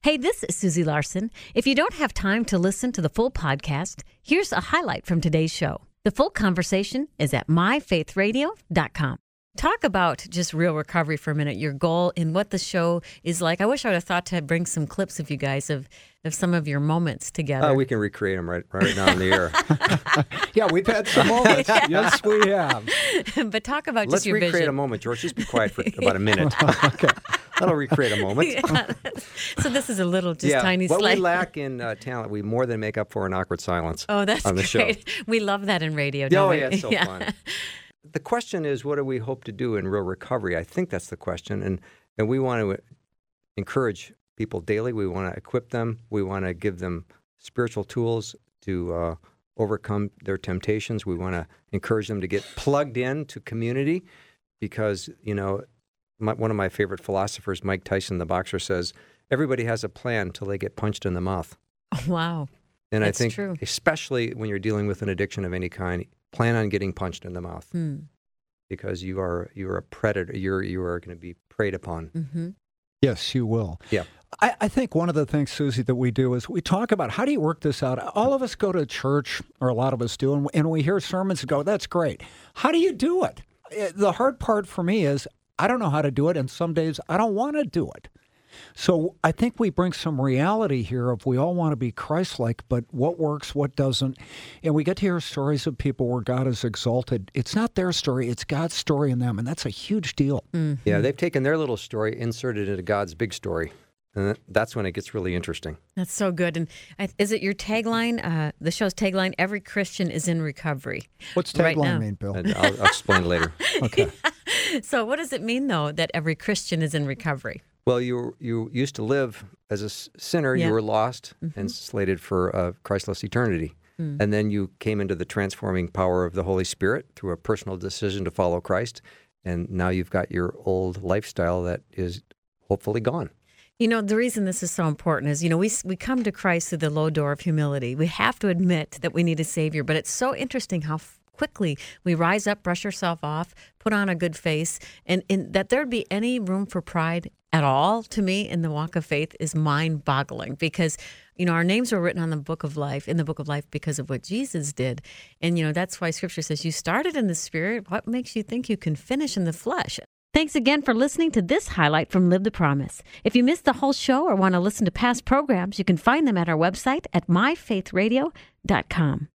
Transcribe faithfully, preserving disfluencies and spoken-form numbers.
Hey, this is Susie Larson. If you don't have time to listen to the full podcast, here's a highlight from today's show. The full conversation is at my faith radio dot com. Talk about just real recovery for a minute, your goal and what the show is like. I wish I would have thought to bring some clips of you guys of, of some of your moments together. Oh, we can recreate them right, right now in the air. Yeah, we've had some moments. Yes, we have. But talk about Let's just your recreate vision. a moment, George. Just be quiet for about a minute. Okay. That'll recreate a moment. Yeah. So this is a little just yeah, tiny what slight. we lack in uh, talent, we more than make up for in awkward silence. Oh, that's on the great. show. We love that in radio, Oh, don't we? yeah, it's so Yeah. fun. The question is, what do we hope to do in real recovery? I think that's the question. And, and we want to encourage people daily. We want to equip them. We want to give them spiritual tools to uh, overcome their temptations. We want to encourage them to get plugged in to community because, you know, my, one of my favorite philosophers, Mike Tyson, the boxer, says, everybody has a plan until they get punched in the mouth. Wow. And That's I think, true. especially when you're dealing with an addiction of any kind, plan on getting punched in the mouth Hmm. because you are you are a predator. You're you are going to be preyed upon. Mm-hmm. Yes, you will. Yeah. I, I think one of the things, Susie, that we do is we talk about how do you work this out? All of us go to church, or a lot of us do, and, and we hear sermons and go, that's great. How do you do it? Eh, The hard part for me is I don't know how to do it, and some days I don't want to do it. So I think we bring some reality here of we all want to be Christ-like, but what works, what doesn't. And we get to hear stories of people where God is exalted. It's not their story, it's God's story in them, and that's a huge deal. Mm-hmm. Yeah, they've taken their little story, inserted it into God's big story. And that's when it gets really interesting. That's so good. And I, is it your tagline? Uh, the show's tagline, every Christian is in recovery. What's Right tagline now. mean, Bill? And I'll, I'll explain later. Okay. So what does it mean, though, that every Christian is in recovery? Well, you you used to live as a s- sinner. Yeah. You were lost Mm-hmm. and slated for a Christless eternity. Mm. And then you came into the transforming power of the Holy Spirit through a personal decision to follow Christ. And now you've got your old lifestyle that is hopefully gone. You know, the reason this is so important is, you know, we we come to Christ through the low door of humility. We have to admit that we need a Savior, but it's so interesting how f- quickly we rise up, brush ourselves off, put on a good face, and, and that there'd be any room for pride at all, to me, in the walk of faith is mind-boggling because, you know, our names were written on the book of life, in the book of life because of what Jesus did. And, you know, that's why Scripture says you started in the Spirit. What makes you think you can finish in the flesh? Thanks again for listening to this highlight from Live the Promise. If you missed the whole show or want to listen to past programs, you can find them at our website at my faith radio dot com.